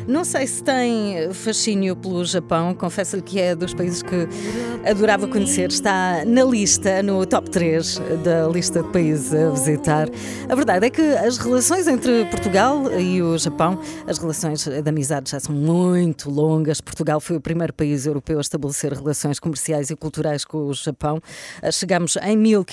Não sei se tem fascínio pelo Japão, confesso-lhe que é dos países que adorava conhecer. Está na lista, no top 3 da lista de países a visitar. A verdade é que as relações entre Portugal e o Japão, as relações de amizade já são muito longas. Portugal foi o primeiro país europeu a estabelecer relações comerciais e culturais com o Japão. Chegámos em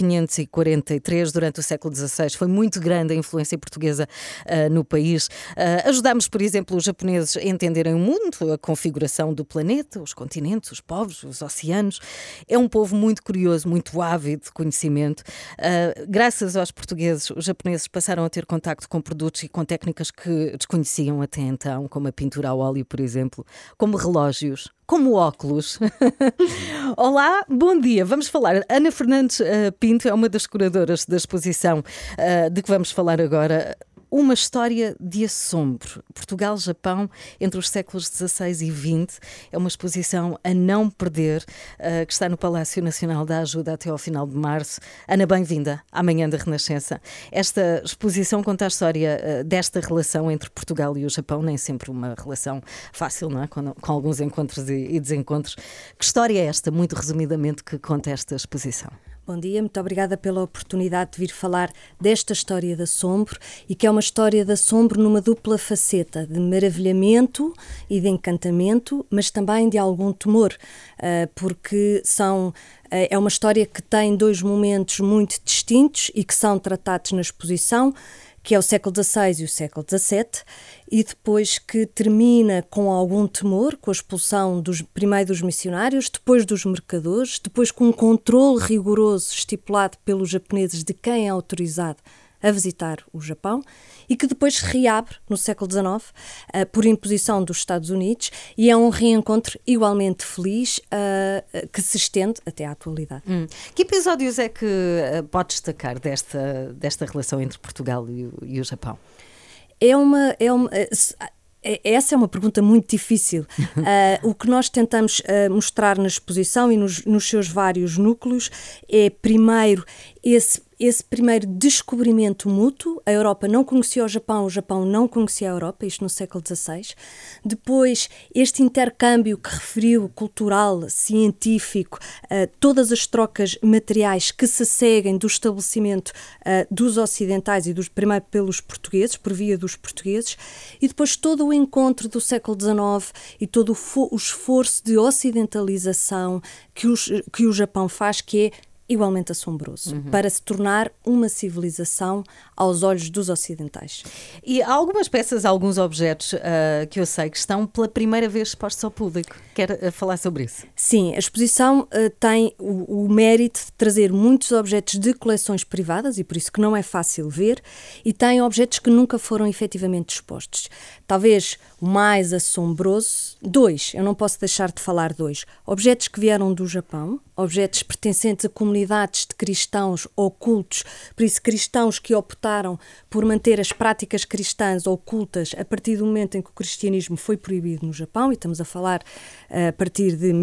1543, durante o século XVI. Foi muito grande a influência portuguesa no país. Ajudámos, por exemplo, os japoneses a entenderem o mundo, a configuração do planeta, os continentes, os povos, os oceanos. É um povo muito curioso, muito ávido de conhecimento. Graças aos portugueses, os japoneses passaram a ter contacto com produtos e com técnicas que desconheciam até então, como a pintura a óleo, por exemplo, como relógios, como óculos. Olá, bom dia. Vamos falar. Ana Fernandes Pinto é uma das curadoras da exposição de que vamos falar agora. Uma história de assombro. Portugal-Japão entre os séculos XVI e XX. É uma exposição a não perder, que está no Palácio Nacional da Ajuda até ao final de março. Ana, bem-vinda à Manhã da Renascença. Esta exposição conta a história desta relação entre Portugal e o Japão, nem sempre uma relação fácil, não é? Com alguns encontros e desencontros. Que história é esta, muito resumidamente, que conta esta exposição? Bom dia, muito obrigada pela oportunidade de vir falar desta história de assombro e que é uma história de assombro numa dupla faceta, de maravilhamento e de encantamento, mas também de algum temor, porque é uma história que tem dois momentos muito distintos e que são tratados na exposição, que é o século XVI e o século XVII, e depois que termina com algum temor, com a expulsão primeiro dos missionários, depois dos mercadores, depois com um controle rigoroso estipulado pelos japoneses de quem é autorizado a visitar o Japão, e que depois se reabre no século XIX por imposição dos Estados Unidos, e é um reencontro igualmente feliz que se estende até à atualidade. Que episódios é que pode destacar desta relação entre Portugal e o Japão? Essa é uma pergunta muito difícil. O que nós tentamos mostrar na exposição e nos seus vários núcleos é, primeiro, esse primeiro descobrimento mútuo. A Europa não conhecia o Japão não conhecia a Europa, isto no século XVI. Depois, este intercâmbio que referiu, cultural, científico, todas as trocas materiais que se seguem do estabelecimento dos ocidentais e primeiro pelos portugueses, por via dos portugueses, e depois todo o encontro do século XIX e todo o esforço de ocidentalização que o Japão faz, que é igualmente assombroso, para se tornar uma civilização aos olhos dos ocidentais. E há algumas peças, alguns objetos que eu sei que estão pela primeira vez expostos ao público. Quer falar sobre isso? Sim, a exposição tem o mérito de trazer muitos objetos de coleções privadas, e por isso que não é fácil ver, e tem objetos que nunca foram efetivamente expostos. Talvez o mais assombroso, eu não posso deixar de falar dois. Objetos que vieram do Japão, objetos pertencentes a comunidades de cristãos ocultos, por isso cristãos que optaram por manter as práticas cristãs ocultas a partir do momento em que o cristianismo foi proibido no Japão, e estamos a falar a partir de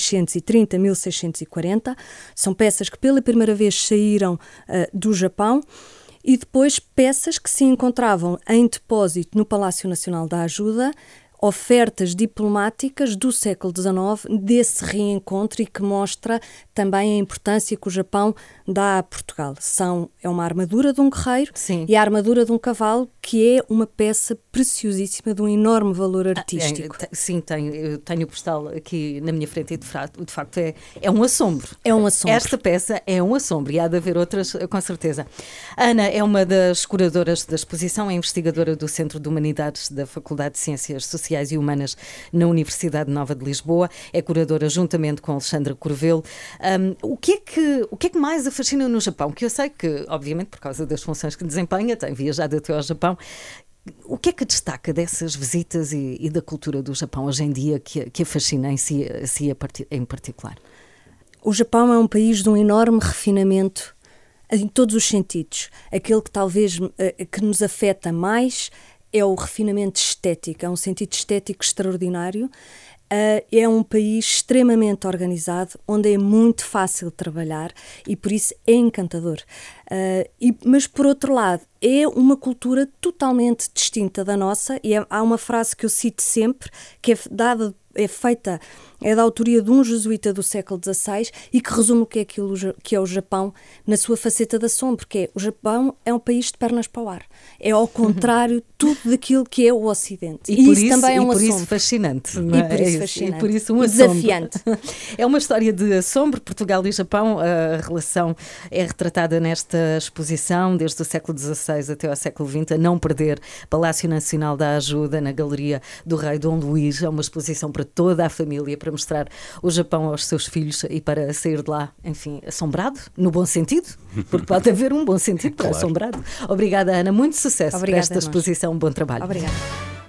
1630, 1640. São peças que pela primeira vez saíram do Japão. E depois peças que se encontravam em depósito no Palácio Nacional da Ajuda, ofertas diplomáticas do século XIX, desse reencontro, e que mostra também a importância que o Japão dá a Portugal. É uma armadura de um guerreiro. Sim. E a armadura de um cavalo, que é uma peça preciosíssima de um enorme valor artístico. Sim, eu tenho o postal aqui na minha frente e de facto é um assombro. É um assombro. Esta peça é um assombro e há de haver outras, com certeza. Ana é uma das curadoras da exposição, é investigadora do Centro de Humanidades da Faculdade de Ciências Sociais e Humanas na Universidade Nova de Lisboa, é curadora juntamente com Alexandra Corvelo. O que é que mais a fascina no Japão? Que eu sei que, obviamente, por causa das funções que desempenha, tem viajado até ao Japão. O que é que destaca dessas visitas e da cultura do Japão hoje em dia que a fascina em particular? O Japão é um país de um enorme refinamento em todos os sentidos. Aquele que talvez que nos afeta mais é o refinamento estético, é um sentido estético extraordinário. É um país extremamente organizado, onde é muito fácil trabalhar e por isso é encantador. Mas por outro lado, é uma cultura totalmente distinta da nossa e há uma frase que eu cito sempre, que é da autoria de um jesuíta do século XVI e que resume o que é aquilo que é o Japão na sua faceta de assombro, que é o Japão é um país de pernas para o ar. É ao contrário tudo daquilo que é o Ocidente. E por isso também é um por assombro. Isso fascinante. E por isso fascinante. E por isso um desafiante. É uma história de assombro. Portugal e Japão, a relação é retratada nesta exposição desde o século XVI até ao século XX, a não perder. Palácio Nacional da Ajuda, na Galeria do Rei Dom Luís. É uma exposição para toda a família, para mostrar o Japão aos seus filhos e para sair de lá, enfim, assombrado, no bom sentido, porque pode haver um bom sentido para Claro. assombrado. Obrigada, Ana. Muito sucesso Obrigada, para esta exposição. Um bom trabalho. Obrigada.